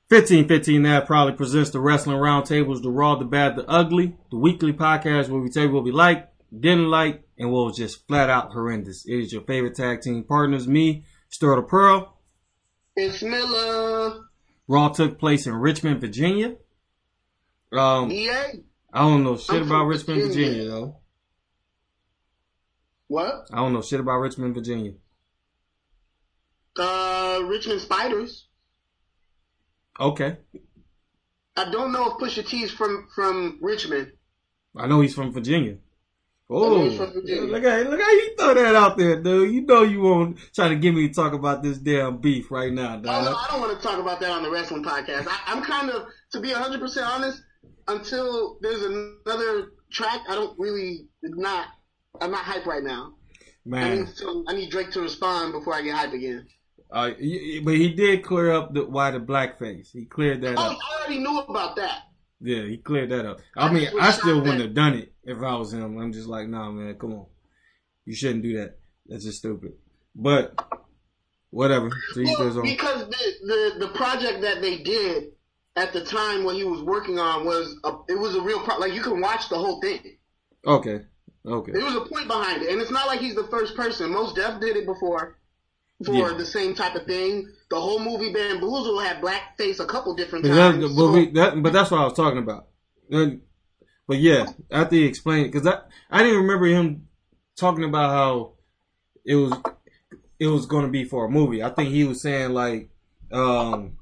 1515 That proudly presents the Wrestling Roundtables, the Raw, the Bad, the Ugly, the weekly podcast where we tell you what we like, didn't like, and what was just flat out horrendous. It is your favorite tag team partners, me, Stir the Pearl. It's Miller. Raw took place in Richmond, Virginia. Yeah. I don't know shit about Richmond, Virginia, though. What? I don't know shit about Richmond, Virginia. Richmond Spiders. Okay. I don't know if Pusha T's from Richmond. I know he's from Virginia. Oh, look how you throw that out there, dude. You know you won't try to get me to talk about this damn beef right now, dog. Oh, no, I don't want to talk about that on the wrestling podcast. I'm kind of, to be 100% honest, until there's another track, I'm not hype right now. Man. I need Drake to respond before I get hype again. But he did clear up the blackface. He cleared that up. I already knew about that. Yeah, he cleared that up. I mean, I still wouldn't have done it if I was him. I'm just like, nah, man, come on. You shouldn't do that. That's just stupid. But, whatever. Because the project that they did at the time when he was working on was a real project. Like, you can watch the whole thing. Okay. There was a point behind it. And it's not like he's the first person. Most Def did it before. The same type of thing. The whole movie Bamboozle had blackface a couple different times. But that's what I was talking about. But yeah, after he explained it, because I didn't remember him talking about how it was going to be for a movie. I think he was saying like or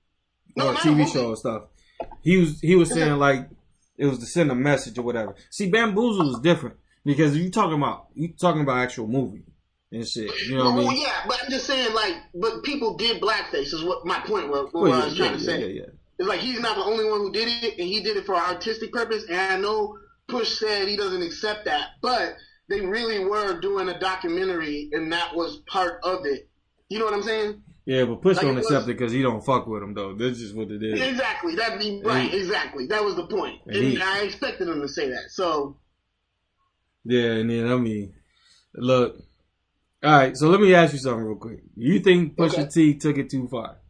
a TV show and stuff. He was saying like it was to send a message or whatever. See, Bamboozle is different because you talking about actual movie. And shit, you know what I mean? Yeah, but I'm just saying, but people did blackface is what my point was. What I was trying to say. Yeah. It's like he's not the only one who did it, and he did it for artistic purpose. And I know Push said he doesn't accept that, but they really were doing a documentary, and that was part of it. You know what I'm saying? Yeah, but Push don't accept it because he don't fuck with him though. That's just what it is. Exactly. Exactly. That was the point, and I expected him to say that. So. Yeah, and then look. All right, so let me ask you something real quick. You think Pusha T took it too far?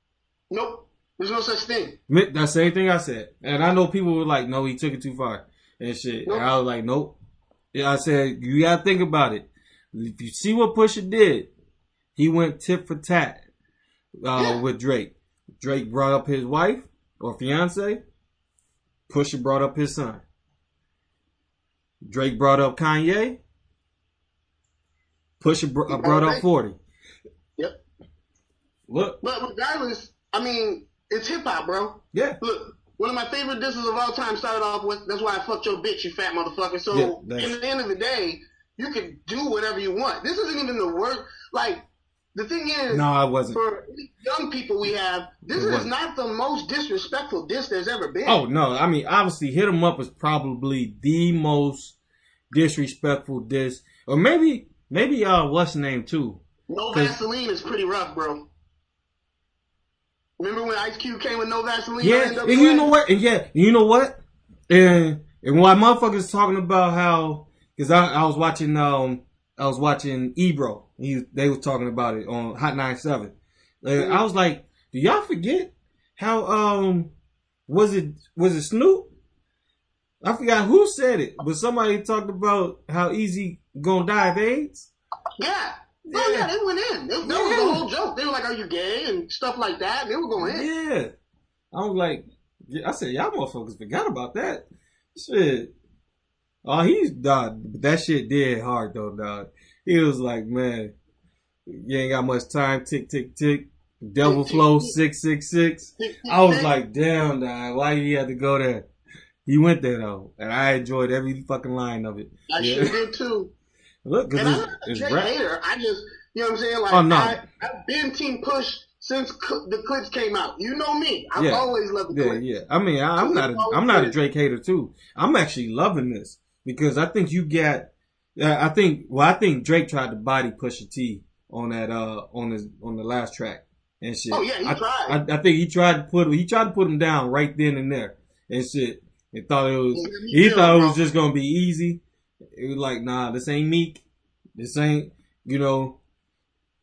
Nope. There's no such thing. That's the same thing I said. And I know people were like, no, he took it too far and shit. Nope. And I was like, nope. Yeah, I said, you got to think about it. If you see what Pusha did, he went tit for tat with Drake. Drake brought up his wife or fiance. Pusha brought up his son. Drake brought up Kanye. Pusha brought up 40. Yep. Look. But regardless, I mean, it's hip hop, bro. Yeah. Look, one of my favorite disses of all time started off with, "That's why I fucked your bitch, you fat motherfucker." So, in the end of the day, you can do whatever you want. This isn't even the worst. Like, the thing is, no, I wasn't. For young people we have, this is not the most disrespectful diss there's ever been. Oh, no. I mean, obviously, Hit 'Em Up is probably the most disrespectful diss. Or maybe what's the name too? No Vaseline is pretty rough, bro. Remember when Ice Cube came with No Vaseline? Yeah, and you know what? And why motherfuckers talking about how? Because I was watching Ebro. They was talking about it on Hot 97. I was like, do y'all forget how was it Snoop? I forgot who said it, but somebody talked about how easy gonna die of AIDS. Yeah. Oh, yeah, they went in. That was the whole joke. They were like, are you gay? And stuff like that. They were going in. Yeah. I was like, I said, y'all motherfuckers forgot about that. Shit. Oh, he's dog. That shit did hard, though, dog. He was like, man, you ain't got much time. Tick, tick, tick. Devil Flow 666. I was like, damn, dog. Why you had to go there? He went there though, and I enjoyed every fucking line of it. I sure did too. Look, and I'm not a Drake hater. I just, you know what I'm saying? Like, I've been Team Push since the clips came out. You know me. I've always loved the clips. Yeah. I mean, I'm not a Drake hater too. I'm actually loving this because I think you get. I think Drake tried to body Pusha T on that on the last track and shit. Oh yeah, he tried. I think he tried to put him down right then and there and shit. He thought it was just gonna be easy. It was like, nah, this ain't Meek. This ain't,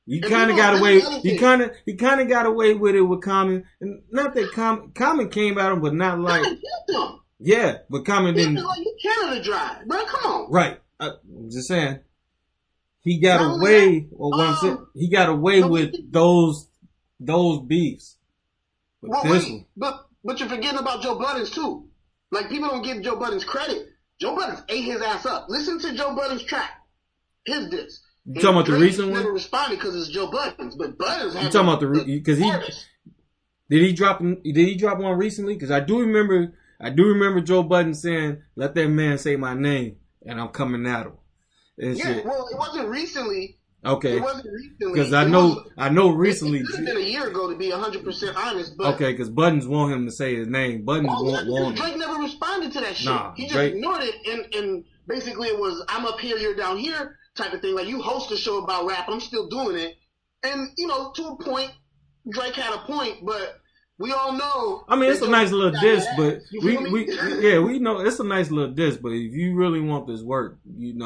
You kind of got away. He kind of got away with it with Common, and not that Common came at him, but not like. Yeah, but Common didn't. Like you Canada Dry, bro. Come on. Right. I'm just saying. He got away. He got away with those beefs. But this one. But you're forgetting about Joe Budden's too. Like people don't give Joe Budden's credit. Joe Budden ate his ass up. Listen to Joe Budden's track. His diss. You talking about the recent one? Never responded because it's Joe Budden's, but Budden's. You talking about because did he drop one recently? Because I do remember Joe Budden saying, "Let that man say my name, and I'm coming at him." And shit. Well, it wasn't recently. Okay. It wasn't recently. Because I know recently. It could have been a year ago, to be 100% honest. But okay, because Buttons want him to say his name. Buttons want Drake never responded to that shit. Nah, he just Drake ignored it, and basically it was, I'm up here, you're down here type of thing. Like, you host a show about rap, I'm still doing it. And, to a point, Drake had a point, but we all know. I mean, it's a nice little diss, but we know it's a nice little diss, but if you really want this work,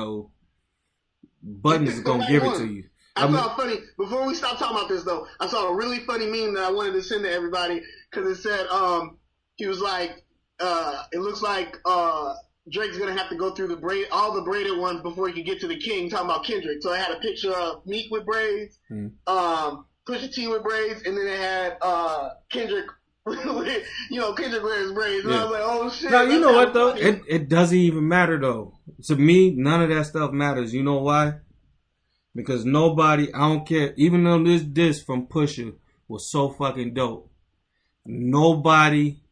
Buttons is gonna give it to you. I saw funny, before we stop talking about this though, I saw a really funny meme that I wanted to send to everybody, because it said, he was like, it looks like, Drake's gonna have to go through all the braided ones before he can get to the king, talking about Kendrick. So I had a picture of Meek with braids, Pusha T with braids, and then it had, Kendrick, Kendrick wears braids. And I was like, oh shit. Now, you know what though? It doesn't even matter though. To me, none of that stuff matters. You know why? Because nobody, I don't care, even though this diss from Pusha was so fucking dope, nobody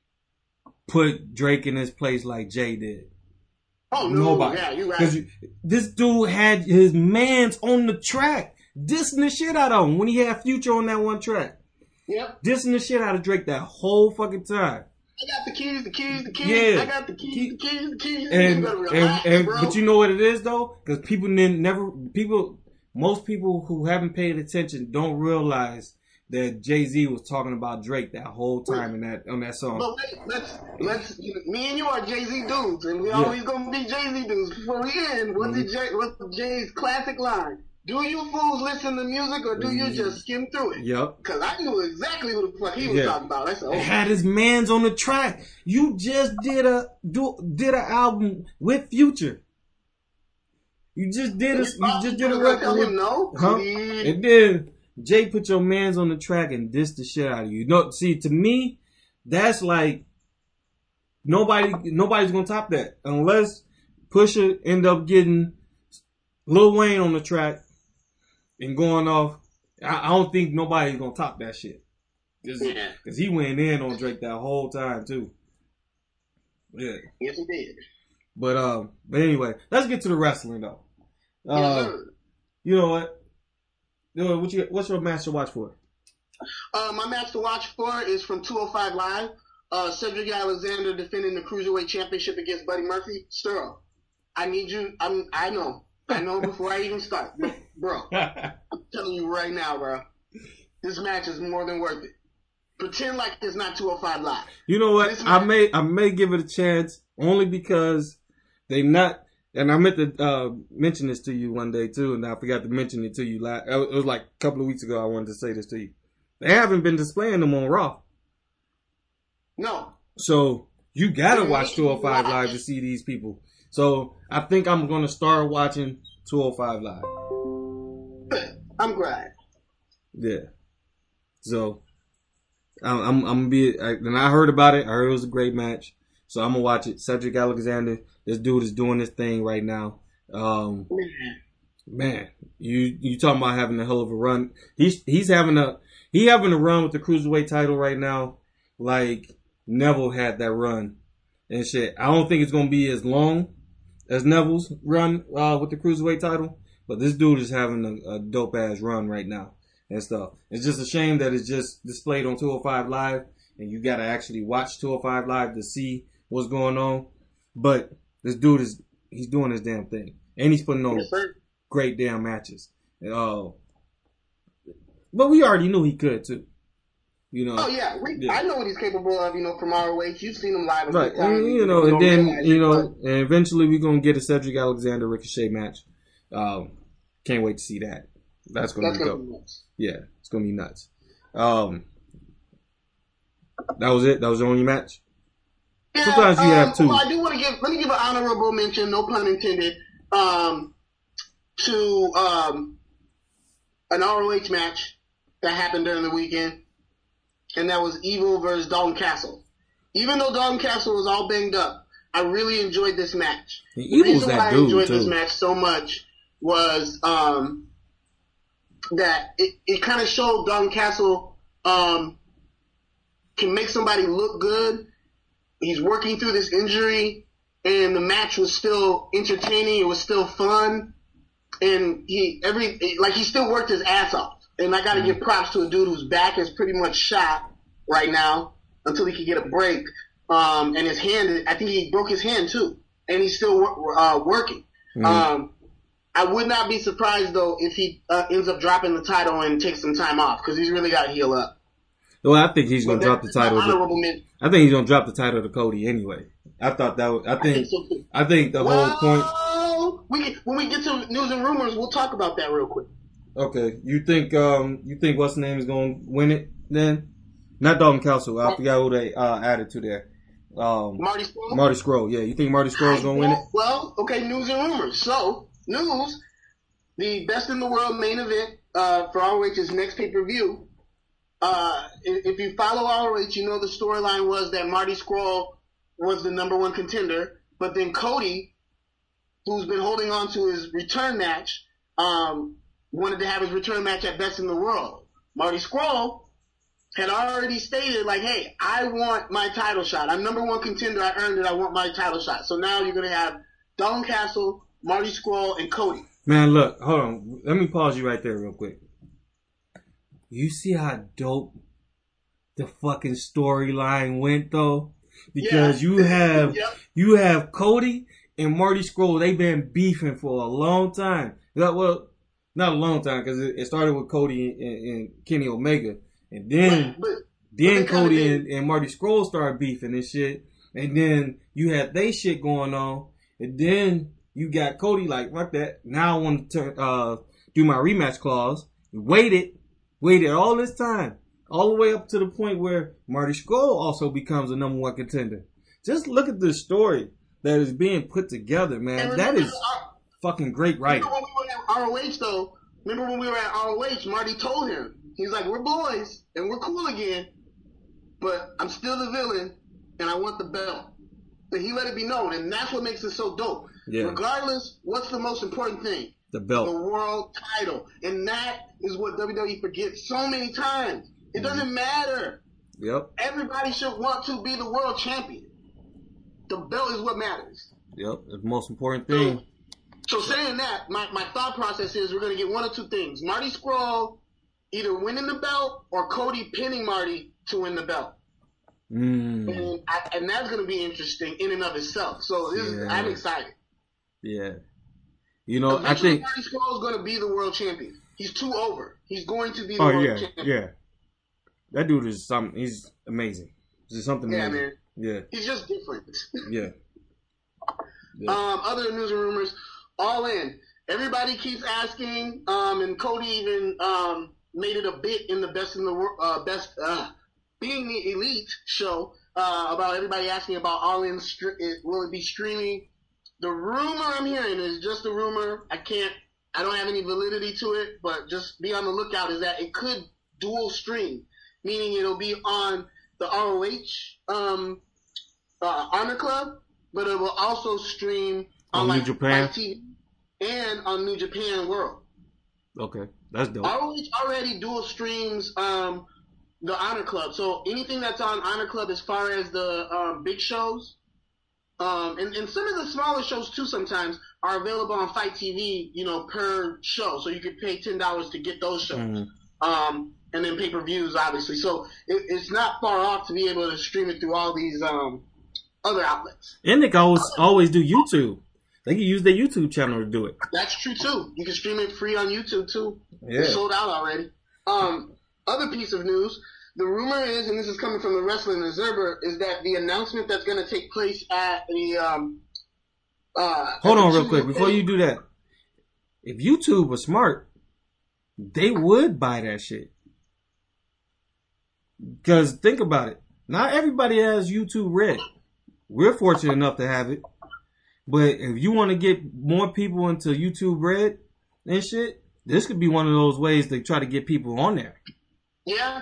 put Drake in his place like Jay did. Oh, no. Nobody. Yeah, you're right. Because this dude had his mans on the track, dissing the shit out of him when he had Future on that one track. Yep. Dissing the shit out of Drake that whole fucking time. I got the keys. Yeah. I got the keys. And bro. But you know what it is though? Because most people who haven't paid attention don't realize that Jay-Z was talking about Drake that whole time on that song. But wait, let's me and you are Jay-Z dudes, and we always gonna be Jay-Z dudes. Before we end, what's Jay's classic line? Do you fools listen to music, or do you just skim through it? Yep. Because I knew exactly what the fuck he was talking about. I said, It had his mans on the track. You just did an album with Future. You just did a record with no. Huh? And then Jay put your mans on the track and dissed the shit out of you. No, see, to me, that's like nobody's gonna top that unless Pusha end up getting Lil Wayne on the track and going off. I don't think nobody's gonna top that shit. Because he went in on Drake that whole time too. Yeah. Yes, he did. But anyway, let's get to the wrestling though. You know what? What's your match to watch for? My match to watch for is from 205 Live. Cedric Alexander defending the Cruiserweight Championship against Buddy Murphy. Sir, I need you. I know before I even start. Bro, I'm telling you right now, bro. This match is more than worth it. Pretend like it's not 205 Live. You know what? I may give it a chance only because they not. And I meant to mention this to you one day too, and I forgot to mention it to you. It was like a couple of weeks ago. I wanted to say this to you. They haven't been displaying them on Raw. No. So you gotta watch 205 Live to see these people. So I think I'm gonna start watching 205 Live. I'm glad. Yeah. So I'm gonna be. And I heard about it. I heard it was a great match. So I'm gonna watch it. Cedric Alexander. This dude is doing this thing right now. Man, you talking about having a hell of a run. He's having a run with the Cruiserweight title right now, like Neville had that run and shit. I don't think it's gonna be as long as Neville's run with the Cruiserweight title, but this dude is having a dope ass run right now and stuff. It's just a shame that it's just displayed on 205 Live, and you gotta actually watch 205 Live to see what's going on. But this dude he's doing his damn thing, and he's putting on great damn matches. But we already knew he could too. Oh yeah, I know what he's capable of. From our weight, you've seen him live. Right, and then and eventually we're gonna get a Cedric Alexander Ricochet match. Can't wait to see that. That's gonna be dope. nuts. Yeah, it's gonna be nuts. That was it. That was the only match. Yeah, sometimes you have two. Well, I do want to let me give an honorable mention, no pun intended, to an ROH match that happened during the weekend, and that was Evil versus Dalton Castle. Even though Dalton Castle was all banged up, I really enjoyed this match. The reason why I enjoyed this match so much was that it kind of showed Dalton Castle can make somebody look good. He's working through this injury, and the match was still entertaining. It was still fun, and he still worked his ass off. And I got to give props to a dude whose back is pretty much shot right now until he can get a break. And his hand, I think he broke his hand too, and he's still working. I would not be surprised though if he ends up dropping the title and takes some time off because he's really got to heal up. Well, I think he's going to drop the title. I think he's going to drop the title to Cody anyway. I thought that was. I think so too. I think the whole point. When we get to news and rumors, we'll talk about that real quick. Okay, you think what's the name is going to win it then? Not Dalton Castle. I forgot who they added to there. Marty Scurll? Marty Scurll, yeah. You think Marty Scurll is going to win it? Well, okay, news and rumors. So, news, the Best in the World main event for ROH's next pay-per-view. If you follow ROH, you know the storyline was that Marty Scurll was the number one contender, but then Cody, who's been holding on to his return match, wanted to have his return match at Best in the World. Marty Scurll had already stated, like, hey, I want my title shot. I'm number one contender. I earned it. I want my title shot. So now you're going to have Dalton Castle, Marty Scurll, and Cody. Man, look, hold on. Let me pause you right there real quick. You see how dope the fucking storyline went, though? Because you have Cody and Marty Scurll. They've been beefing for a long time. Well, not a long time because it started with Cody and Kenny Omega. And then Cody and Marty Scurll started beefing and shit. And then you had they shit going on. And then you got Cody like, fuck that. Now I want to do my rematch clause. Waited all this time. All the way up to the point where Marty Scurll also becomes a number one contender. Just look at the story that is being put together, man. That is fucking great writing. Remember when we were at ROH, Marty told him, he's like, we're boys, and we're cool again, but I'm still the villain, and I want the belt. And he let it be known, and that's what makes it so dope. Yeah. Regardless, what's the most important thing? The belt. The world title. And that is what WWE forgets so many times. It doesn't matter. Yep. Everybody should want to be the world champion. The belt is what matters. Yep, the most important thing. So saying that, my thought process is we're going to get one of two things. Marty Scurll either winning the belt or Cody pinning Marty to win the belt. And that's going to be interesting in and of itself. So I'm excited. Yeah. You know, I think Marty Scurll is going to be the world champion. He's too over. He's going to be the world champion. Yeah. That dude is something. He's amazing. There's something amazing. Man. Yeah. He's just different. Yeah. Other news and rumors. All In. Everybody keeps asking, and Cody even made it a bit in the Best in the World, Being the Elite show about everybody asking about All In. Will it be streaming? The rumor I'm hearing is just a rumor. I don't have any validity to it, but just be on the lookout. Is that it could dual stream, meaning it'll be on the ROH Honor Club, but it will also stream on New Japan TV and on New Japan World. Okay, that's dope. ROH already dual streams the Honor Club, so anything that's on Honor Club as far as the big shows, and some of the smaller shows too sometimes are available on Fight TV, per show, so you could pay $10 to get those shows. And then pay-per-views, obviously. So it's not far off to be able to stream it through all these other outlets. And they can always do YouTube. They can use their YouTube channel to do it. That's true, too. You can stream it free on YouTube, too. Yeah. It's sold out already. Other piece of news, the rumor is, and this is coming from the Wrestling Observer, is that the announcement that's going to take place at the... Hold on real quick. Before you do that, if YouTube was smart, they would buy that shit. Because think about it. Not everybody has YouTube Red. We're fortunate enough to have it. But if you want to get more people into YouTube Red and shit, this could be one of those ways to try to get people on there. Yeah.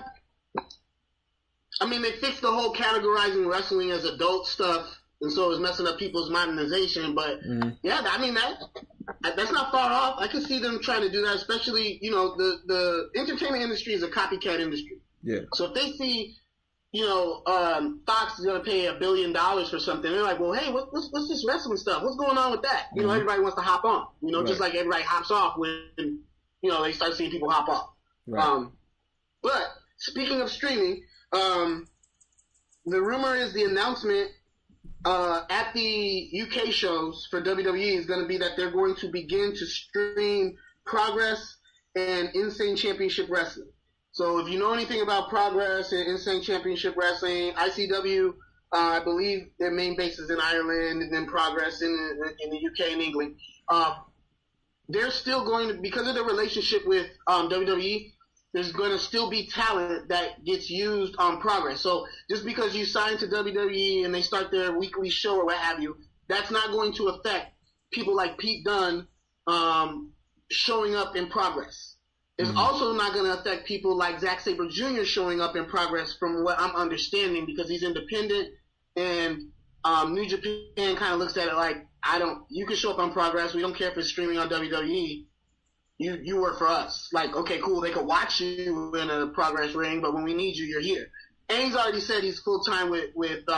I mean, they fixed the whole categorizing wrestling as adult stuff, and so it's messing up people's modernization. But yeah, I mean that's not far off. I can see them trying to do that, especially the entertainment industry is a copycat industry. Yeah. So if they see, Fox is going to pay $1 billion for something, they're like, well, hey, what's this wrestling stuff? What's going on with that? Everybody wants to hop on. Right. Just like everybody hops off when they start seeing people hop off. Right. But speaking of streaming. The rumor is the announcement at the UK shows for WWE is going to be that they're going to begin to stream Progress and Insane Championship Wrestling. So if you know anything about Progress and Insane Championship Wrestling, ICW, I believe their main base is in Ireland, and then Progress in the UK and England. They're still going to, because of their relationship with WWE, there's going to still be talent that gets used on Progress. So just because you sign to WWE and they start their weekly show or what have you, that's not going to affect people like Pete Dunne showing up in Progress. It's also not going to affect people like Zack Sabre Jr. showing up in Progress from what I'm understanding, because he's independent, and New Japan kind of looks at it like, you can show up on Progress. We don't care if it's streaming on WWE. You work for us. Like, okay, cool. They could watch you in a Progress ring, but when we need you, you're here. And he's already said he's full time with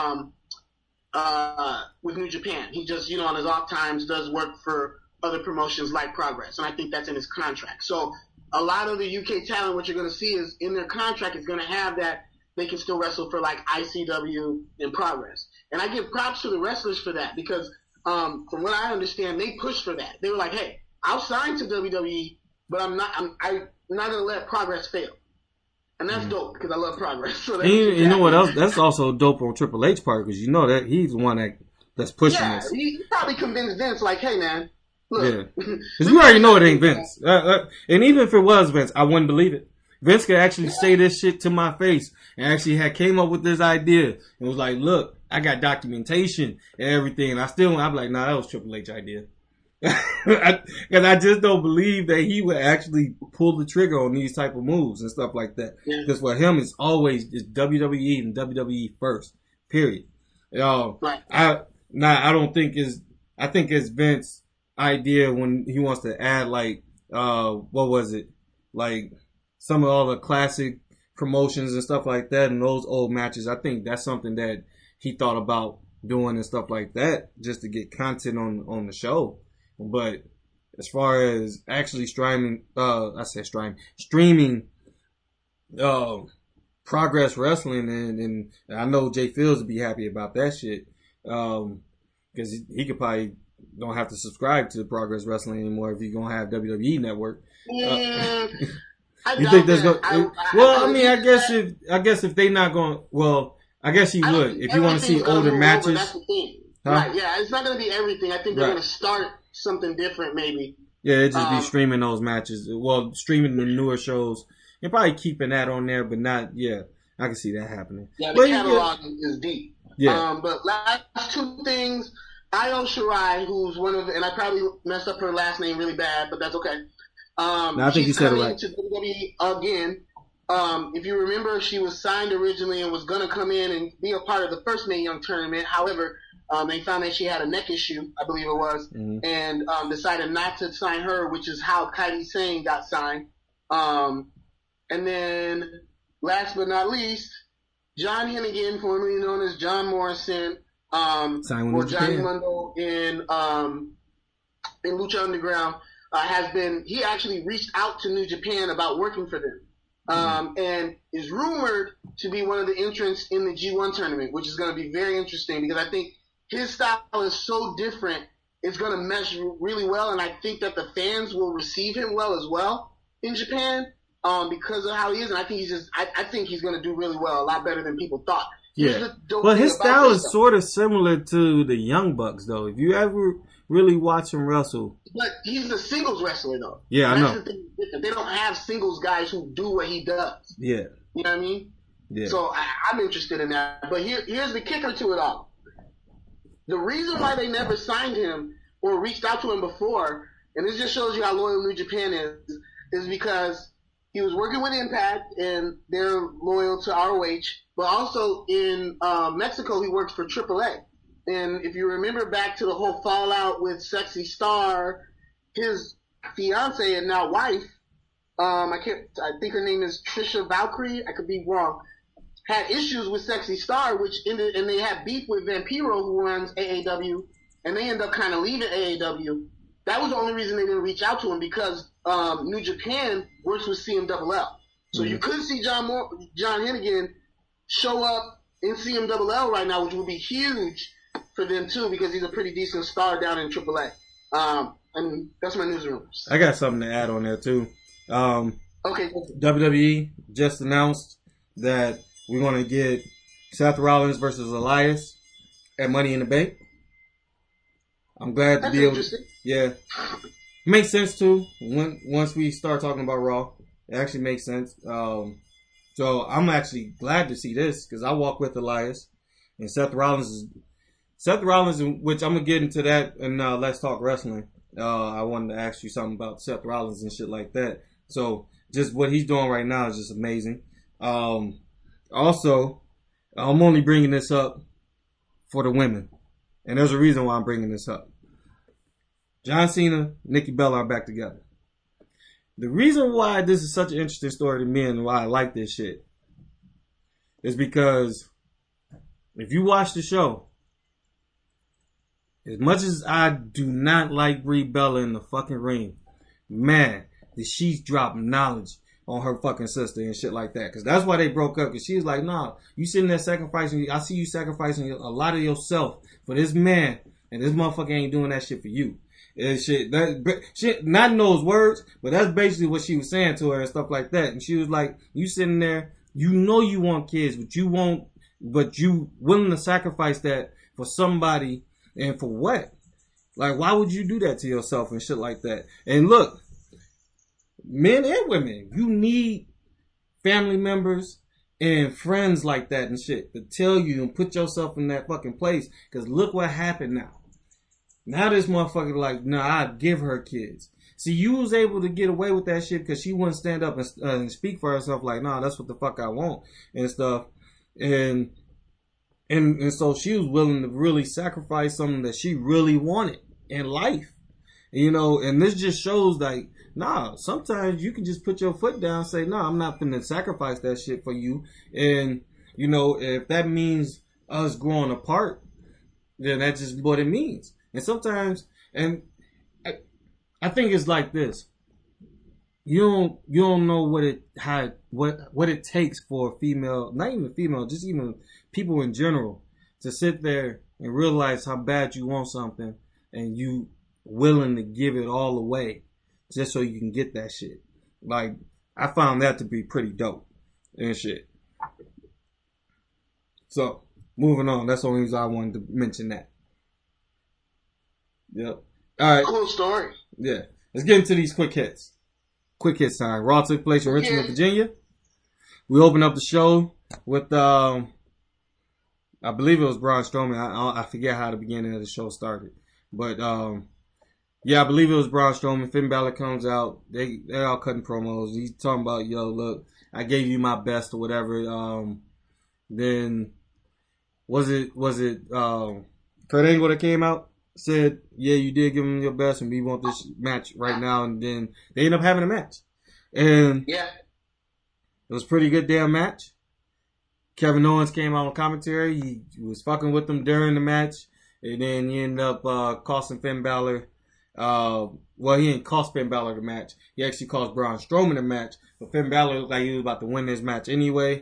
New Japan. He just, on his off times does work for other promotions like Progress, and I think that's in his contract. So a lot of the UK talent, what you're going to see is in their contract is going to have that they can still wrestle for like ICW and Progress. And I give props to the wrestlers for that, because from what I understand, they pushed for that. They were like, hey, I'll sign to WWE, but I'm not going to let Progress fail. And that's dope, because I love Progress. So you know what else? That's also dope on Triple H part, because you know that he's the one that's pushing this. He probably convinced Vince, like, hey, man, look. Yeah. Because we already know it ain't Vince. And even if it was Vince, I wouldn't believe it. Vince could actually say this shit to my face and actually came up with this idea and was like, look, I got documentation and everything. And I'm like, nah, that was Triple H idea. Because I just don't believe that he would actually pull the trigger on these type of moves and stuff like that. Because for him, it's always just WWE and WWE first. Period. Right. I don't think I think it's Vince's idea when he wants to add like what was it, like some of all the classic promotions and stuff like that and those old matches. I think that's something that he thought about doing and stuff like that just to get content on the show. But as far as actually streaming Progress Wrestling, and I know Jay Fields would be happy about that shit, because he could probably don't have to subscribe to Progress Wrestling anymore if he's gonna have WWE Network. You think there's I guess if they not going, I guess he would if you want to see older matches. That's the thing. Huh? Right? Yeah, it's not gonna be everything. I think they're gonna start something different, maybe. Yeah, it just be streaming those matches. Well, streaming the newer shows and probably keeping that on there, but not. Yeah, I can see that happening. Yeah, the catalog is deep. Yeah. But last two things. Io Shirai, who's one of, and I probably messed up her last name really bad, but that's okay. I think you said it right. To WWE again. If you remember, she was signed originally and was going to come in and be a part of the first Mae Young tournament. However, they found that she had a neck issue, I believe it was, and decided not to sign her, which is how Kairi Sane got signed. And then, last but not least, John Hennigan, formerly known as John Morrison, or Johnny Mundo in Lucha Underground, he actually reached out to New Japan about working for them. And is rumored to be one of the entrants in the G1 tournament, which is going to be very interesting because I think his style is so different. It's going to mesh really well, and I think that the fans will receive him well as well in Japan because of how he is. And I think I think he's going to do really well, a lot better than people thought. Yeah. Well, his style is sort of similar to the Young Bucks, though. If you ever really watch him wrestle. But he's a singles wrestler, though. Yeah, I know. The thing. They don't have singles guys who do what he does. Yeah. You know what I mean? Yeah. So I'm interested in that. But here's the kicker to it all. The reason why they never signed him or reached out to him before, and this just shows you how loyal New Japan is because he was working with Impact and they're loyal to ROH, but also in Mexico he works for AAA. And if you remember back to the whole fallout with Sexy Star, his fiance and now wife, I think her name is Trisha Valkyrie, I could be wrong, had issues with Sexy Star, which ended, and they had beef with Vampiro, who runs AAW, and they end up kind of leaving AAW. That was the only reason they didn't reach out to him, because New Japan works with CMLL. So you could see John Hennigan show up in CMLL right now, which would be huge for them too, because he's a pretty decent star down in AAA. And that's my news rumors. I got something to add on there too. Okay. WWE just announced that we're going to get Seth Rollins versus Elias at Money in the Bank. I'm glad to be able to. Yeah. Makes sense too. Once we start talking about Raw, it actually makes sense. So I'm actually glad to see this because I walk with Elias and Seth Rollins, which I'm gonna get into that in Let's Talk Wrestling. I wanted to ask you something about Seth Rollins and shit like that. So just what he's doing right now is just amazing. Also, I'm only bringing this up for the women. And there's a reason why I'm bringing this up. John Cena, Nikki Bella are back together. The reason why this is such an interesting story to me and why I like this shit is because if you watch the show, as much as I do not like Brie Bella in the fucking ring, man, did she drop knowledge on her fucking sister and shit like that. Because that's why they broke up. Because she was like, nah, you sitting there sacrificing. I see you sacrificing a lot of yourself for this man. And this motherfucker ain't doing that shit for you. And shit, not in those words, but that's basically what she was saying to her and stuff like that. And she was like, you sitting there, you know you want kids, but you willing to sacrifice that for somebody and for what? Like, why would you do that to yourself and shit like that? And look, men and women, you need family members and friends like that and shit to tell you and put yourself in that fucking place. Because look what happened now. Now this motherfucker like, nah, I'd give her kids. See, you was able to get away with that shit because she wouldn't stand up and speak for herself like, nah, that's what the fuck I want and stuff. And so she was willing to really sacrifice something that she really wanted in life. You know, and this just shows like, nah, sometimes you can just put your foot down and say, nah, I'm not finna sacrifice that shit for you. And, you know, if that means us growing apart, then that's just what it means. And sometimes, and I think it's like this. You don't know what it takes for a female, not even female, just even people in general, to sit there and realize how bad you want something and you willing to give it all away just so you can get that shit. Like, I found that to be pretty dope and shit. So, moving on. That's the only reason I wanted to mention that. Yep. All right. Cool story. Yeah. Let's get into these quick hits. Quick hits time. Raw took place in Richmond, Virginia. We opened up the show with, I believe it was Braun Strowman. I forget how the beginning of the show started. But, yeah, I believe it was Braun Strowman. Finn Balor comes out. They're all cutting promos. He's talking about, yo, look, I gave you my best or whatever. Then was it Kurt Angle that came out? Said, yeah, you did give him your best and we want this match right now. And then they end up having a match. And yeah, it was a pretty good damn match. Kevin Owens came out on commentary. He was fucking with them during the match. And then he ended up costing Finn Balor. Well, he didn't cost Finn Balor the match. He actually cost Braun Strowman the match. But Finn Balor looked like he was about to win this match anyway.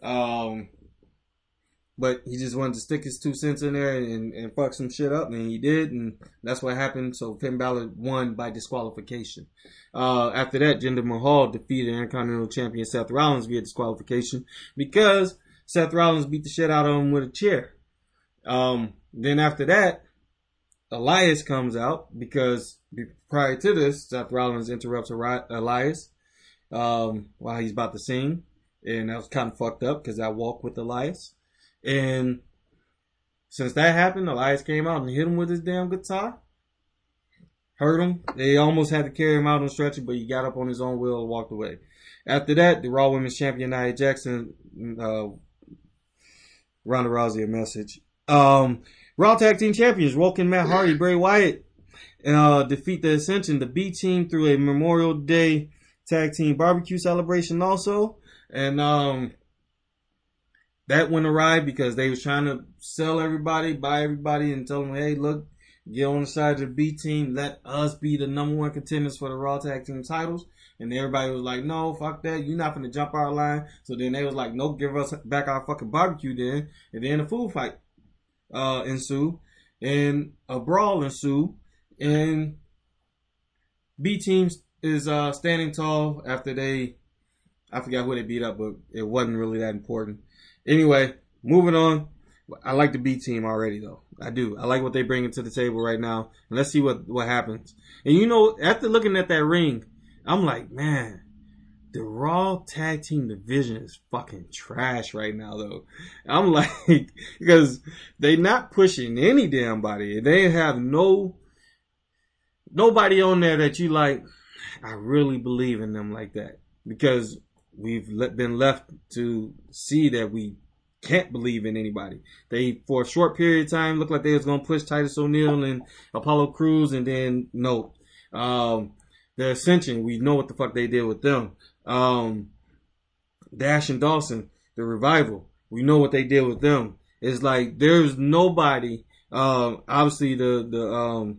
But he just wanted to stick his 2 cents in there and fuck some shit up. And he did. And that's what happened. So Finn Balor won by disqualification. After that, Jinder Mahal defeated Intercontinental Champion Seth Rollins via disqualification. Because Seth Rollins beat the shit out of him with a chair. Then after that, Elias comes out because prior to this, Seth Rollins interrupts Elias while he's about to sing. And that was kind of fucked up because I walked with Elias. And since that happened, Elias came out and hit him with his damn guitar. Hurt him. They almost had to carry him out on stretcher, but he got up on his own will and walked away. After that, the Raw Women's Champion Nia Jackson, Ronda Rousey a message. Raw Tag Team Champions, Woken, Matt Hardy, Bray Wyatt, defeat the Ascension, the B Team, through a Memorial Day Tag Team Barbecue celebration also. And that went awry because they was trying to sell everybody, buy everybody, and tell them, hey, look, get on the side of the B Team, let us be the number one contenders for the Raw Tag Team titles. And everybody was like, no, fuck that, you're not gonna jump our line. So then they was like, no, give us back our fucking barbecue then. And then a food fight ensued, and a brawl ensued, and B Team is standing tall after I forgot who they beat up, but it wasn't really that important. Anyway, moving on. I like the B Team already, though. I do. I like what they bring to the table right now. And let's see what happens. And you know, after looking at that ring, I'm like, man, the Raw Tag Team division is fucking trash right now, though. I'm like, because they not pushing any damn body. They have nobody on there that you like, I really believe in them like that. Because we've been left to see that we can't believe in anybody. They, for a short period of time, looked like they was going to push Titus O'Neil and Apollo Crews, and then, no. The Ascension, we know what the fuck they did with them. Dash and Dawson, the Revival, we know what they did with them. It's like, there's nobody, obviously who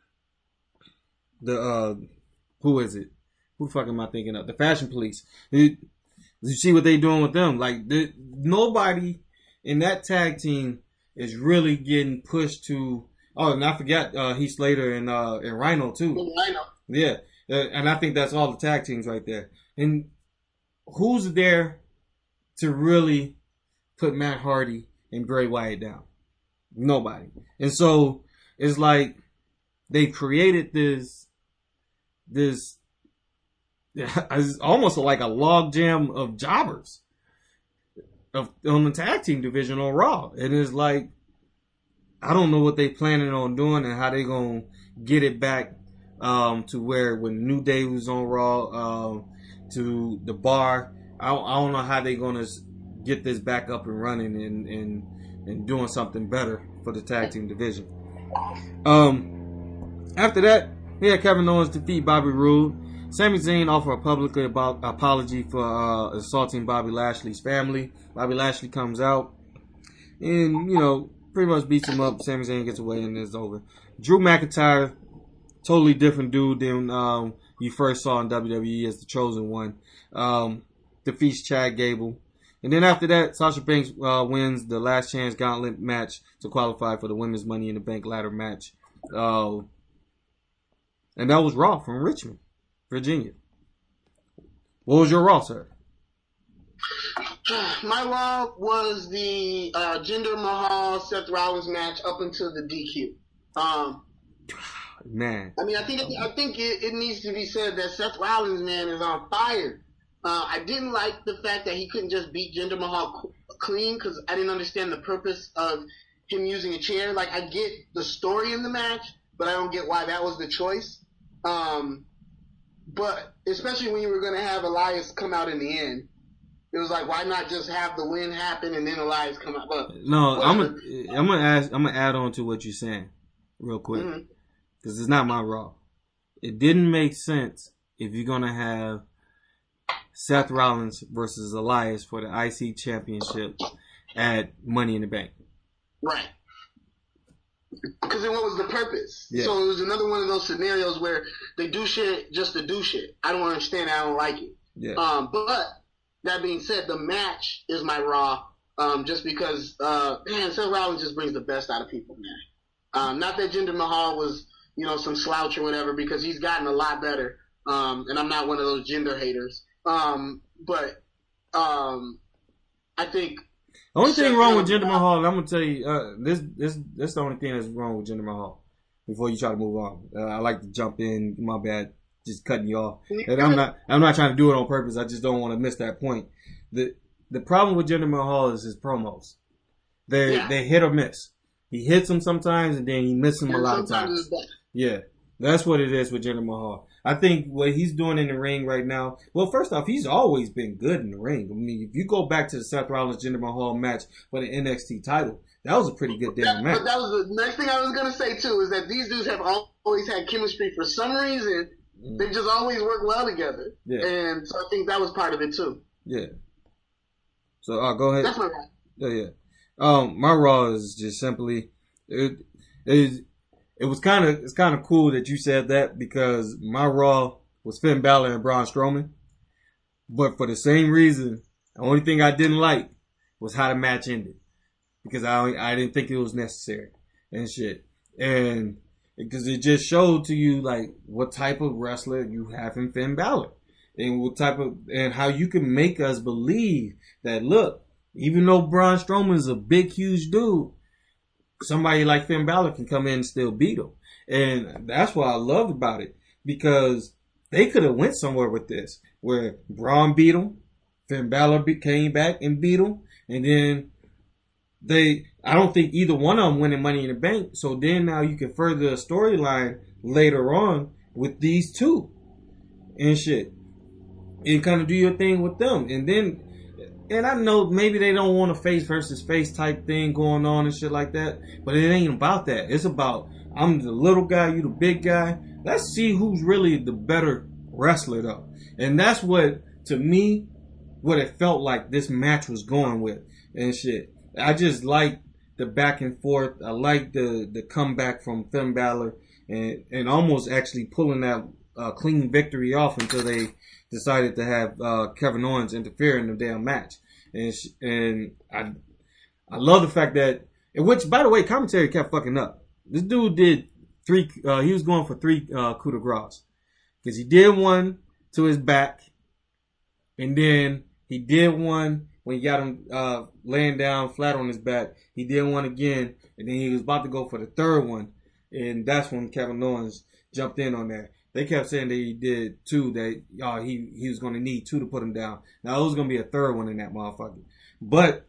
is it? Who the fuck am I thinking of? The Fashion Police. You see what they doing with them? Like, nobody in that tag team is really getting pushed to. Oh, and I forgot Heath Slater and Rhino too. Rhino. Yeah, and I think that's all the tag teams right there. And who's there to really put Matt Hardy and Bray Wyatt down? Nobody. And so it's like they created this. It's almost like a logjam of jobbers on the tag team division on Raw. And it's like, I don't know what they planning on doing and how they gonna get it back to where when New Day was on Raw, to the Bar. I don't know how they gonna get this back up and running and doing something better for the tag team division. After that, we had Kevin Owens defeat Bobby Roode. Sami Zayn offered a public apology for assaulting Bobby Lashley's family. Bobby Lashley comes out and, pretty much beats him up. Sami Zayn gets away and it's over. Drew McIntyre, totally different dude than you first saw in WWE as the Chosen One. Defeats Chad Gable. And then after that, Sasha Banks wins the Last Chance Gauntlet match to qualify for the Women's Money in the Bank ladder match. And that was Raw from Richmond, Virginia. What was your Raw, sir? My Raw was the Jinder Mahal Seth Rollins match up until the DQ. Man, I mean, I think it needs to be said that Seth Rollins, man, is on fire. I didn't like the fact that he couldn't just beat Jinder Mahal clean because I didn't understand the purpose of him using a chair. Like, I get the story in the match, but I don't get why that was the choice. But especially when you were going to have Elias come out in the end, it was like, why not just have the win happen and then Elias come out? But no, I'm gonna add on to what you're saying real quick because it's not my Raw. It didn't make sense if you're gonna have Seth Rollins versus Elias for the IC Championship at Money in the Bank. Right. Because then what was the purpose? Yeah. So it was another one of those scenarios where they do shit just to do shit. I don't understand it. I don't like it. Yeah. But that being said, the match is my Raw. Just because, man, Seth Rollins just brings the best out of people, man. Not that Jinder Mahal was, some slouch or whatever, because he's gotten a lot better. And I'm not one of those gender haters. But I think the only thing wrong with Jinder Mahal, and I'm gonna tell you, this the only thing that's wrong with Jinder Mahal. before you try to move on. I like to jump in. My bad, just cutting you off. And I'm not trying to do it on purpose. I just don't want to miss that point. The problem with Jinder Mahal is his promos. They hit or miss. He hits them sometimes, and then he misses them a lot of times. Yeah, that's what it is with Jinder Mahal. I think what he's doing in the ring right now, well, first off, he's always been good in the ring. I mean, if you go back to the Seth Rollins Jinder Mahal match for the NXT title, that was a pretty good damn match. But that was the next thing I was going to say, too, is that these dudes have always had chemistry for some reason. They just always work well together. Yeah. And so I think that was part of it, too. Yeah. So, go ahead. That's my Raw. Yeah. My Raw is just simply, it's kind of cool that you said that, because my Raw was Finn Balor and Braun Strowman. But for the same reason, the only thing I didn't like was how the match ended. Because I didn't think it was necessary and shit. And because it just showed to you like what type of wrestler you have in Finn Balor. And how you can make us believe that, look, even though Braun Strowman is a big, huge dude, somebody like Finn Balor can come in and still beat him. And that's what I loved about it, because they could have went somewhere with this, where Braun beat him, Finn Balor came back and beat him, and then I don't think either one of them winning Money in the Bank. So then now you can further a storyline later on with these two and shit, and kind of do your thing with them. And I know maybe they don't want a face versus face type thing going on and shit like that, but it ain't about that. It's about, I'm the little guy, you the big guy. Let's see who's really the better wrestler though. And that's what, to me, what it felt like this match was going with and shit. I just like the back and forth. I like the comeback from Finn Balor and almost actually pulling that clean victory off until they decided to have Kevin Owens interfere in the damn match. And I love the fact that, which, by the way, commentary kept fucking up. This dude did he was going for 3 coup de grace. Because he did one to his back, and then he did one when he got him laying down flat on his back. He did one again, and then he was about to go for the third one, and that's when Kevin Owens jumped in on that. They kept saying that he did 2, that he was going to need 2 to put him down. Now, it was going to be a third one in that motherfucker. But,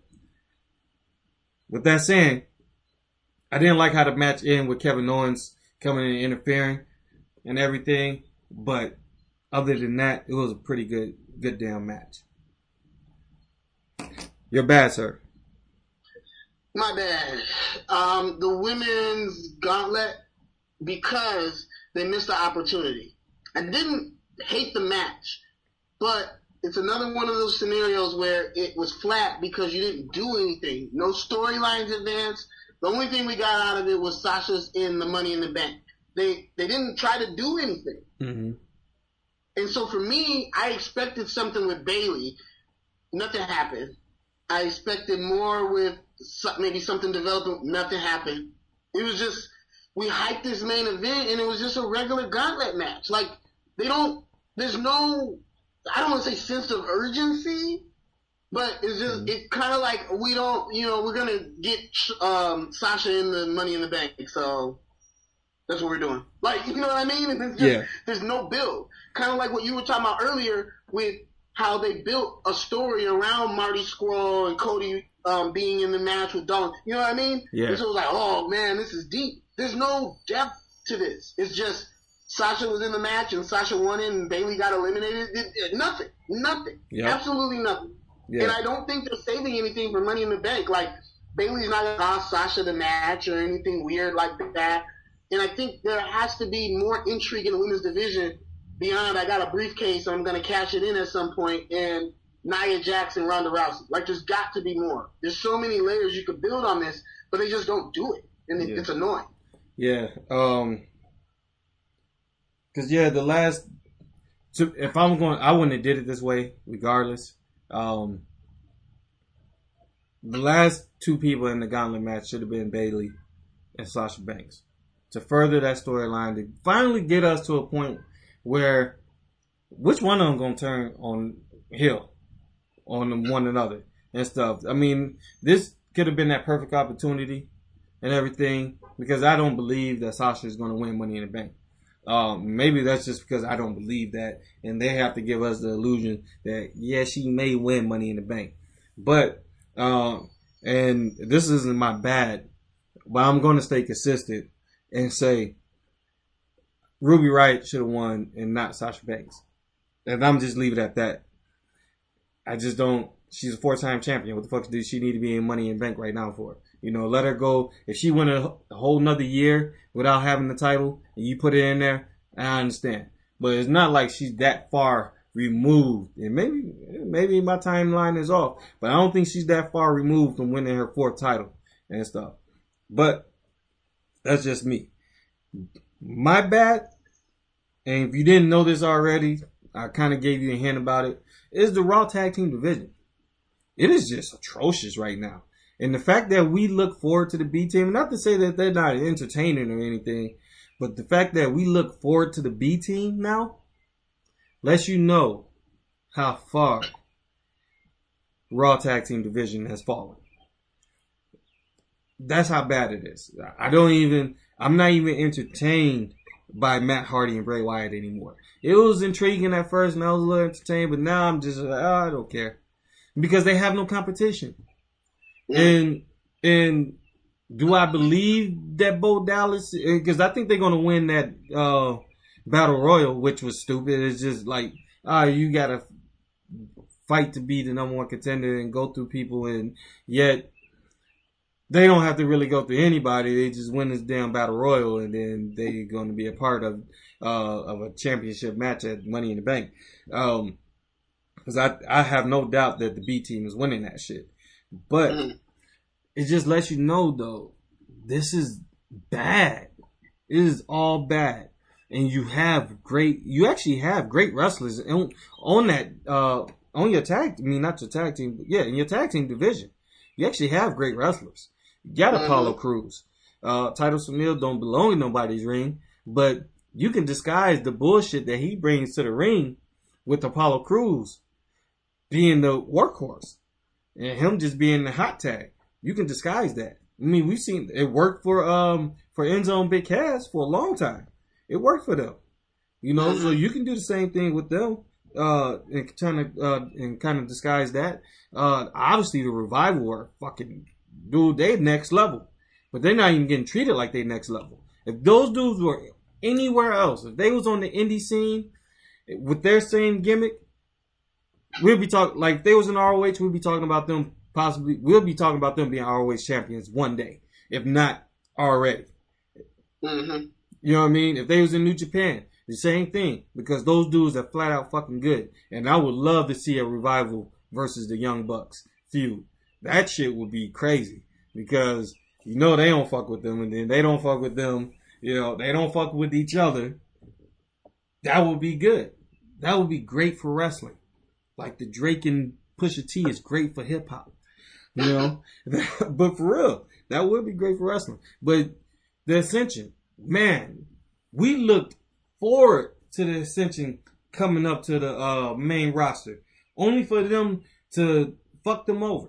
with that saying, I didn't like how the match ended with Kevin Owens coming in and interfering and everything. But, other than that, it was a pretty good damn match. You're bad, sir. My bad. The women's gauntlet, because they missed the opportunity. I didn't hate the match, but it's another one of those scenarios where it was flat because you didn't do anything. No storylines advanced. The only thing we got out of it was Sasha's in the Money in the Bank. They didn't try to do anything. Mm-hmm. And so for me, I expected something with Bayley. Nothing happened. I expected more with maybe something developing. Nothing happened. It was just, we hyped this main event and it was just a regular gauntlet match. Like, there's no, I don't want to say sense of urgency, but it's just, it's kind of like we don't, we're going to get Sasha in the Money in the Bank, so that's what we're doing. Like, you know what I mean? And it's just, there's no build. Kind of like what you were talking about earlier with how they built a story around Marty Scurll and Cody being in the match with Dawn. You know what I mean? Yeah. And so it was like, oh man, this is deep. There's no depth to this. It's just Sasha was in the match and Sasha won it and Bayley got eliminated. Nothing. Yep. Absolutely nothing. Yeah. And I don't think they're saving anything for Money in the Bank. Like, Bayley's not going to cost Sasha the match or anything weird like that. And I think there has to be more intrigue in the women's division beyond, I got a briefcase, I'm going to cash it in at some point, and Nia Jax and Ronda Rousey. Like, there's got to be more. There's so many layers you could build on this, but they just don't do it. And it's annoying. Yeah. Because, the last, if I'm going, I wouldn't have did it this way, regardless. The last 2 people in the gauntlet match should have been Bayley and Sasha Banks. To further that storyline, to finally get us to a point where which one of them gonna turn on heel on one another and stuff. I mean, this could have been that perfect opportunity and everything because I don't believe that Sasha is going to win Money in the Bank. Maybe that's just because I don't believe that, and they have to give us the illusion that yeah, she may win Money in the Bank. But and this isn't my bad, but I'm going to stay consistent and say Ruby Riott should have won and not Sasha Banks. And I'm just leave it at that. I just don't. She's a 4-time champion. What the fuck does she need to be in Money in the Bank right now for? You know, let her go. If she went a whole nother year without having the title and you put it in there, I understand. But it's not like she's that far removed. And maybe my timeline is off. But I don't think she's that far removed from winning her 4th title and stuff. But that's just me. My bad, and if you didn't know this already, I kind of gave you a hint about it, is the Raw Tag Team division. It is just atrocious right now. And the fact that we look forward to the B team, not to say that they're not entertaining or anything, but the fact that we look forward to the B team now lets you know how far Raw Tag Team division has fallen. That's how bad it is. I'm not even entertained by Matt Hardy and Bray Wyatt anymore. It was intriguing at first and I was a little entertained, but now I'm just like, I don't care. Because they have no competition. And do I believe that Bo Dallas, because I think they're going to win that Battle Royal, which was stupid. It's just like, you got to fight to be the number 1 contender and go through people, and yet they don't have to really go through anybody. They just win this damn Battle Royal, and then they're going to be a part of a championship match at Money in the Bank. Because I have no doubt that the B team is winning that shit. But it just lets you know, though, this is bad. It is all bad. And you actually have great wrestlers on that, on your not your tag team, but yeah, in your tag team division. You actually have great wrestlers. You got Apollo Crews. Titus O'Neil don't belong in nobody's ring, but you can disguise the bullshit that he brings to the ring with Apollo Crews being the workhorse and him just being the hot tag. You can disguise that. I mean, we've seen it worked for Enzo and Big Cass for a long time. It worked for them, you know. So you can do the same thing with them, and kind of disguise that. Obviously, the Revival are fucking dude. They next level, but they're not even getting treated like they next level. If those dudes were anywhere else, if they was on the indie scene with their same gimmick, we'd be talking like if they was in ROH. We'd be talking about them possibly. We'll be talking about them being ROH champions one day, if not already. You know what I mean? If they was in New Japan, the same thing. Because those dudes are flat out fucking good. And I would love to see a Revival versus the Young Bucks feud. That shit would be crazy. Because, you know, they don't fuck with them. And then they don't fuck with them. You know, they don't fuck with each other. That would be good. That would be great for wrestling. Like the Drake and Pusha T is great for hip hop. You know? But for real, that would be great for wrestling. But the Ascension, man, we looked forward to the Ascension coming up to the main roster, only for them to fuck them over.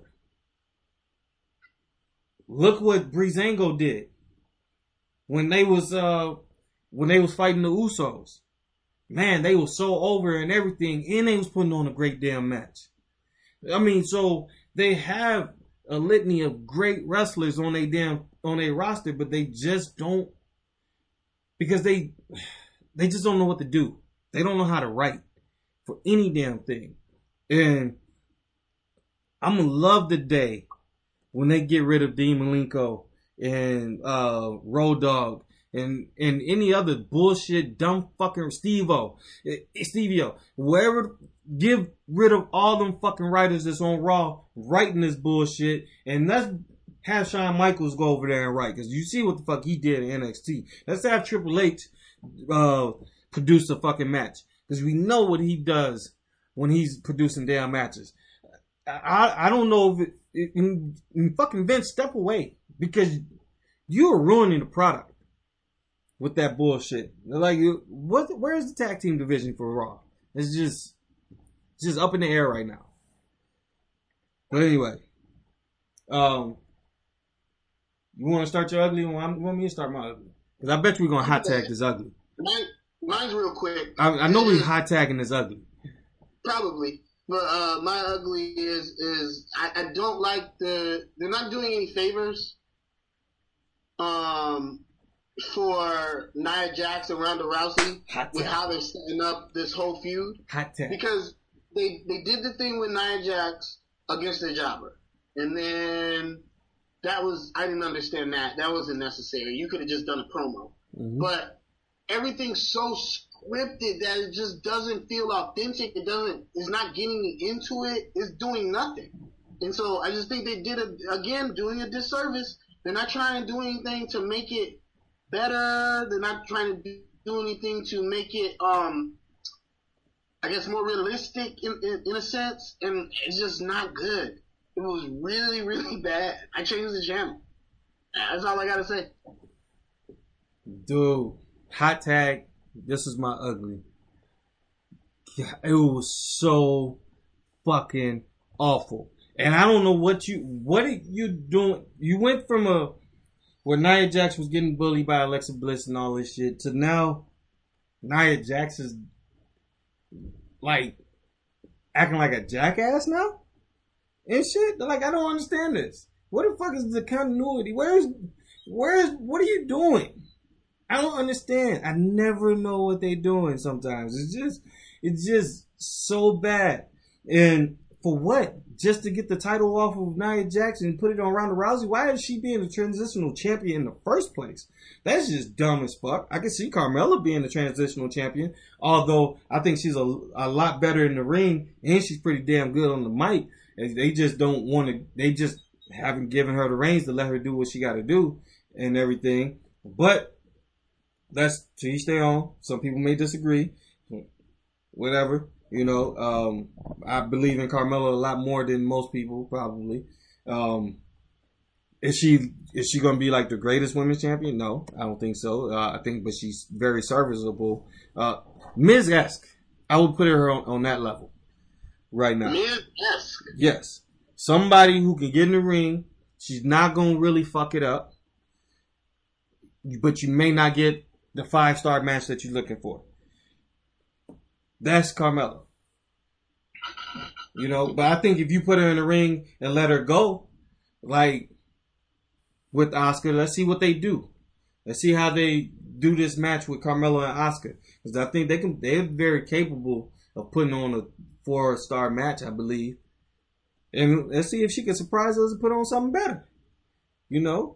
Look what Breezango did when they was fighting the Usos. Man, they was so over and everything, and they was putting on a great damn match. I mean, so they have a litany of great wrestlers on their roster, but they just don't. Because they just don't know what to do. They don't know how to write for any damn thing. And I'm going to love the day when they get rid of Dean Malenko and Road Dogg and any other bullshit, dumb fucking Steve-O. Wherever, get rid of all them fucking writers that's on Raw writing this bullshit. And let's have Shawn Michaels go over there and write. Because you see what the fuck he did in NXT. Let's have Triple H produce a fucking match. Because we know what he does when he's producing damn matches. I don't know if fucking Vince, step away. Because you are ruining the product with that bullshit. Like, where's the tag team division for Raw? It's just up in the air right now. But anyway, You want to start your ugly? You want me to start my ugly? Because I bet you we're going to hot tag this ugly. Mine's real quick. I know we're hot tagging this ugly. Probably. But my ugly is I don't like they're not doing any favors for Nia Jax and Ronda Rousey with how they're setting up this whole feud. Hot tag. Because they did the thing with Nia Jax against the Jobber. And then I didn't understand that. That wasn't necessary. You could have just done a promo. Mm-hmm. But everything's so scripted that it just doesn't feel authentic. It's not getting me into it. It's doing nothing. And so I just think they did doing a disservice. They're not trying to do anything to make it better. They're not trying to do anything to make it, I guess, more realistic in a sense. And it's just not good. It was really, really bad. I changed the channel. That's all I gotta say. Dude, hot tag. This is my ugly. It was so fucking awful. And I don't know what are you doing? You went from where Nia Jax was getting bullied by Alexa Bliss and all this shit to now Nia Jax is like acting like a jackass now and shit. Like, I don't understand this. What the fuck is the continuity? What are you doing? I don't understand. I never know what they're doing sometimes. It's just so bad. And for what? Just to get the title off of Nia Jax and put it on Ronda Rousey? Why is she being a transitional champion in the first place? That's just dumb as fuck. I can see Carmella being the transitional champion, although I think she's a lot better in the ring and she's pretty damn good on the mic. They just don't want to, they just haven't given her the reins to let her do what she got to do and everything. But that's to each their own. Some people may disagree. Whatever. You know, I believe in Carmella a lot more than most people, probably. Is she going to be like the greatest women's champion? No, I don't think so. But she's very serviceable. Miz-esque. I would put her on that level right now. Miz-esque? Yes. Somebody who can get in the ring. She's not going to really fuck it up. But you may not get the 5-star match that you're looking for. That's Carmella. You know, but I think if you put her in the ring and let her go, like with Asuka, let's see what they do. Let's see how they do this match with Carmella and Asuka. Because I think they're very capable of putting on a 4-star match, I believe. And let's see if she can surprise us and put on something better. You know?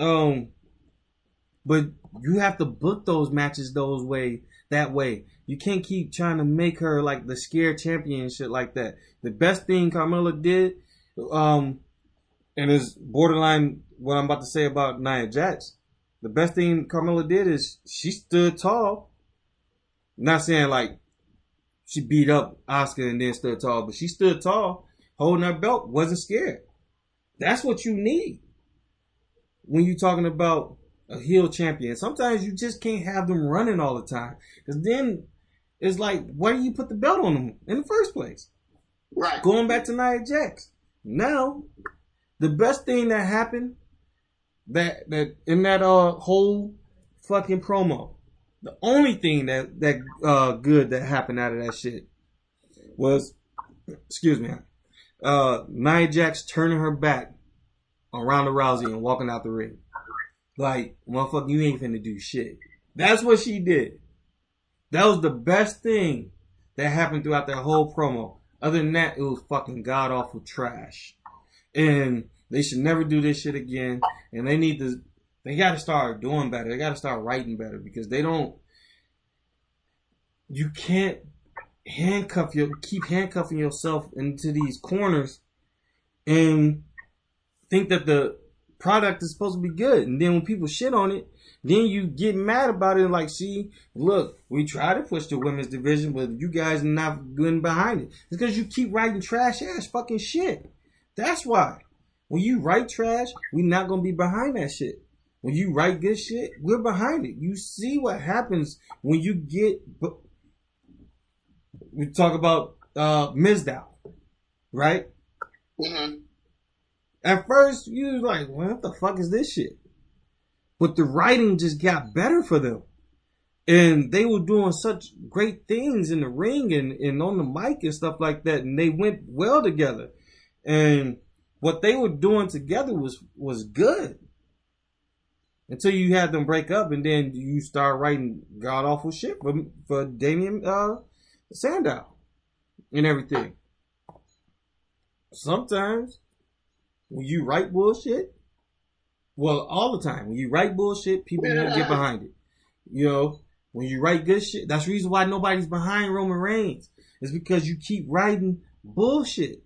But you have to book those matches that way. You can't keep trying to make her like the scared champion and shit like that. The best thing Carmella did, and is borderline what I'm about to say about Nia Jax. The best thing Carmella did is she stood tall. Not saying like she beat up Asuka and then stood tall, but she stood tall, holding her belt, wasn't scared. That's what you need when you're talking about a heel champion. Sometimes you just can't have them running all the time. Because then it's like, why do you put the belt on them in the first place? Right. Going back to Nia Jax. Now, the best thing that happened that in that whole fucking promo, the only thing that good that happened out of that shit was, Nia Jax turning her back on Ronda Rousey and walking out the ring. Like, motherfucker, you ain't finna do shit. That's what she did. That was the best thing that happened throughout that whole promo. Other than that, it was fucking god-awful trash. And they should never do this shit again. And they gotta start doing better. They gotta start writing better because you can't keep handcuffing yourself into these corners and think that the product is supposed to be good. And then when people shit on it, then you get mad about it. Like, see, look, we try to push the women's division, but you guys are not good behind it. It's because you keep writing trash ass fucking shit. That's why. When you write trash, we're not going to be behind that shit. When you write good shit, we're behind it. You see what happens when you get... We talk about Mizdow, right? Mm-hmm. At first, you was like, what the fuck is this shit? but the writing just got better for them. And they were doing such great things in the ring and on the mic and stuff like that. And they went well together. And what they were doing together was good. Until you had them break up and then you start writing god awful shit for Damien Sandow and everything. Sometimes when you write bullshit, well, all the time, when you write bullshit, people won't get behind it. You know, when you write good shit, that's the reason why nobody's behind Roman Reigns. It's because you keep writing bullshit.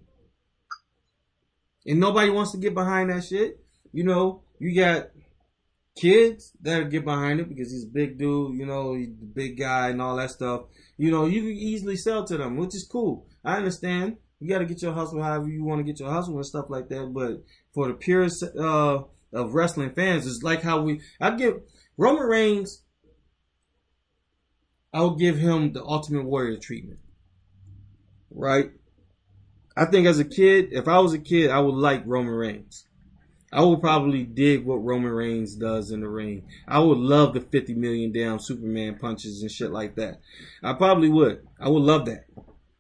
And nobody wants to get behind that shit. You know, you got kids that'll get behind it because he's a big dude, you know, he's a big guy and all that stuff. You know, you can easily sell to them, which is cool. I understand. You got to get your hustle however you want to get your hustle and stuff like that. But for the purest of wrestling fans, it's like how I give Roman Reigns, I would give him the Ultimate Warrior treatment. Right? I think as a kid, if I was a kid, I would like Roman Reigns. I would probably dig what Roman Reigns does in the ring. I would love the 50 million down Superman punches and shit like that. I probably would. I would love that.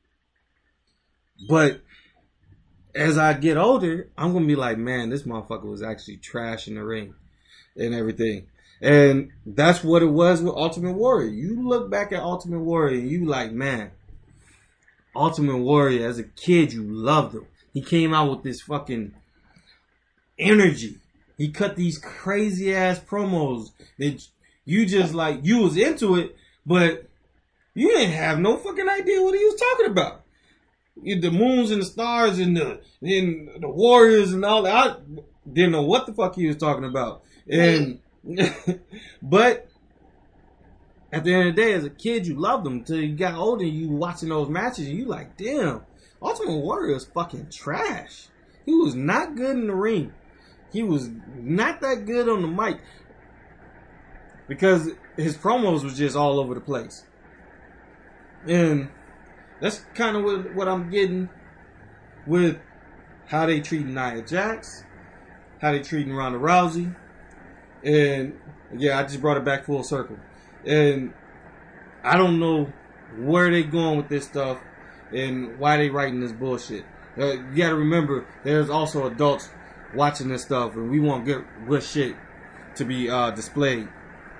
But as I get older, I'm going to be like, man, this motherfucker was actually trash in the ring and everything. And that's what it was with Ultimate Warrior. You look back at Ultimate Warrior and you like, man, Ultimate Warrior, as a kid, you loved him. He came out with this fucking energy. He cut these crazy ass promos that you just like, you was into it, but you didn't have no fucking idea what he was talking about. The moons and the stars and the warriors and all that. I didn't know what the fuck he was talking about. And but at the end of the day, as a kid, you loved him until you got older and you watching those matches and you like, damn, Ultimate Warrior is fucking trash. He was not good in the ring. He was not that good on the mic because his promos was just all over the place. And that's kind of what I'm getting with how they treating Nia Jax, how they treating Ronda Rousey. And yeah, I just brought it back full circle. And I don't know where they going with this stuff and why they writing this bullshit. You gotta remember, there's also adults watching this stuff, and we want good shit to be displayed.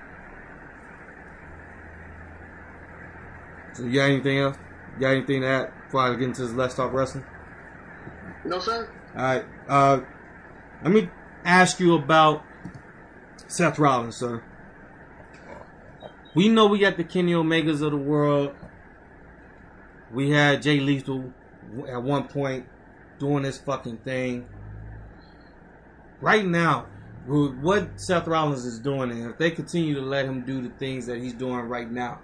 So you got anything else? You got anything to add before I get into this Let's Talk Wrestling? No, sir. Alright, let me ask you about Seth Rollins, sir. We know we got the Kenny Omegas of the world. We had Jay Lethal at one point doing this fucking thing. Right now, with what Seth Rollins is doing, and if they continue to let him do the things that he's doing right now,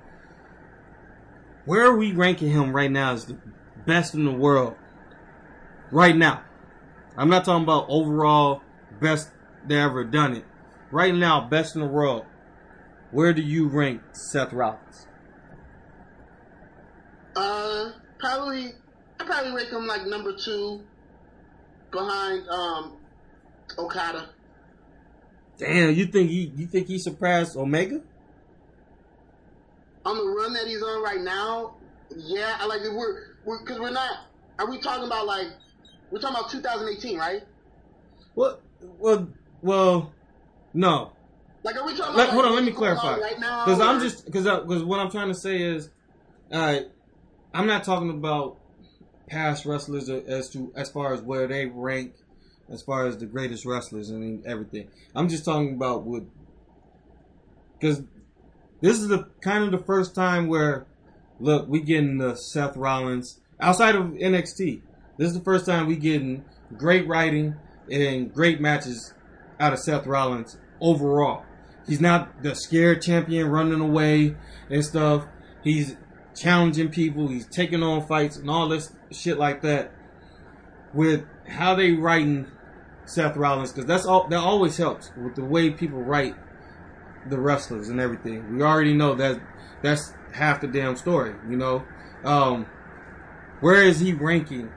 where are we ranking him right now as the best in the world? Right now. I'm not talking about overall best they ever done it. Right now, best in the world. Where do you rank Seth Rollins? I probably rank him like number 2 behind Okada. Damn, you think he surpassed Omega? On the run that he's on right now, yeah, I like it. Because we're not. Are we talking about we're talking about 2018, right? Well, no. Like, are we talking about? Hold on, let me clarify. Right now, because what I'm trying to say is, I'm not talking about past wrestlers as far as where they rank, as far as the greatest wrestlers and everything. I'm just talking about because this is the first time where, look, we getting the Seth Rollins outside of NXT. This is the first time we getting great writing and great matches out of Seth Rollins overall. He's not the scared champion running away and stuff. He's challenging people. He's taking on fights and all this shit like that. With how they writing Seth Rollins, because that always helps with the way people write the wrestlers and everything. We already know that that's half the damn story, you know. Where is he ranking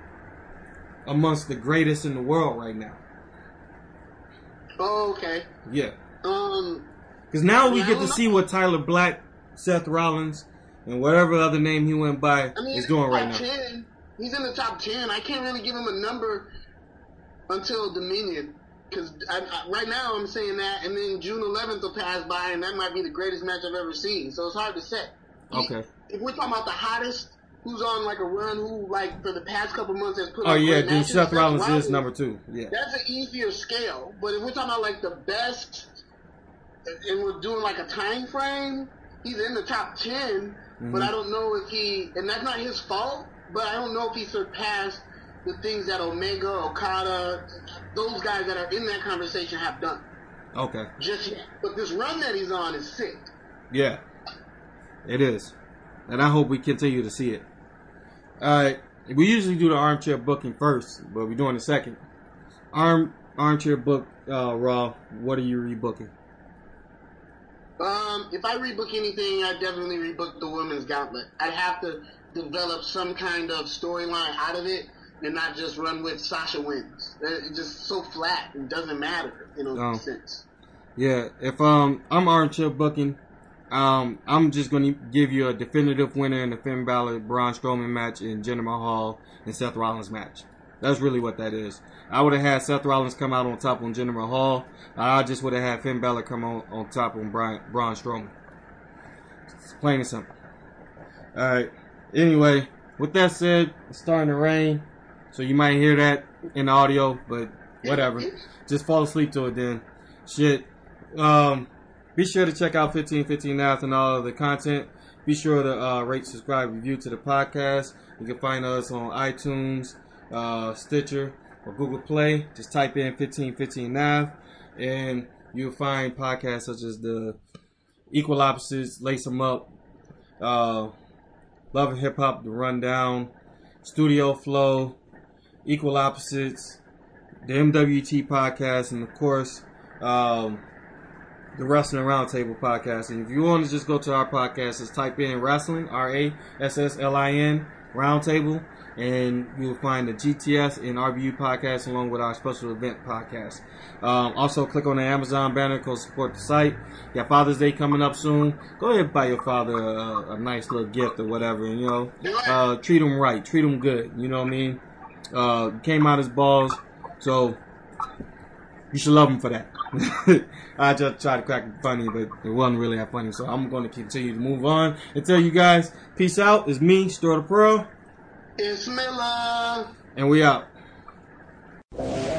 amongst the greatest in the world right now? Oh, okay. Yeah. Because now we get to see what Tyler Black, Seth Rollins, and whatever other name he went by is doing right now. 10. He's in the top 10. I can't really give him a number until Dominion. Because right now I'm saying that, and then June 11th will pass by, and that might be the greatest match I've ever seen. So it's hard to say. Okay. If we're talking about the hottest, who's on like a run, who like for the past couple months has put on great dude, matches, Seth Rollins is number 2. Yeah. That's an easier scale. But if we're talking about like the best, and we're doing like a time frame, he's in the top 10. But I don't know if and that's not his fault, but I don't know if he surpassed the things that Omega, Okada, those guys that are in that conversation have done. Okay. Just yet. But this run that he's on is sick. Yeah. It is. And I hope we continue to see it. Alright. We usually do the armchair booking first, but we're doing the second. Armchair book, Raw, what are you rebooking? If I rebook anything, I'd definitely rebook the Women's Gauntlet. I'd have to develop some kind of storyline out of it and not just run with Sasha wins. It's just so flat. It doesn't matter, in a sense. Yeah, if I'm armchair booking, I'm just going to give you a definitive winner in the Finn Balor, Braun Strowman match and Jinder Mahal and Seth Rollins match. That's really what that is. I would have had Seth Rollins come out on top on Jinder Mahal. I just would have had Finn Balor come on top on Braun Strowman. It's plain and simple. Alright. Anyway, with that said, it's starting to rain. So you might hear that in the audio, but whatever. Just fall asleep to it then. Shit. Be sure to check out 1515 Now and all of the content. Be sure to rate, subscribe, review to the podcast. You can find us on iTunes, Stitcher, or Google Play. Just type in 1515 Nav, and you'll find podcasts such as the Equal Opposites, Lace 'Em Up, Love and Hip Hop, The Rundown, Studio Flow, Equal Opposites, the MWT podcast, and of course, the Wrestling Roundtable podcast. And if you want to just go to our podcast, just type in Wrestling, RASSLIN, Roundtable, and you'll find the GTS and RBU podcast along with our special event podcast. Also, click on the Amazon banner, go support the site. You got Father's Day coming up soon. Go ahead and buy your father a nice little gift or whatever, and, treat him right, treat him good, you know what I mean? Came out his balls, so you should love him for that. I just tried to crack it funny, but it wasn't really that funny, so I'm going to continue to move on and tell you guys, peace out. It's me, Store the Pearl. It's Miller. And we out.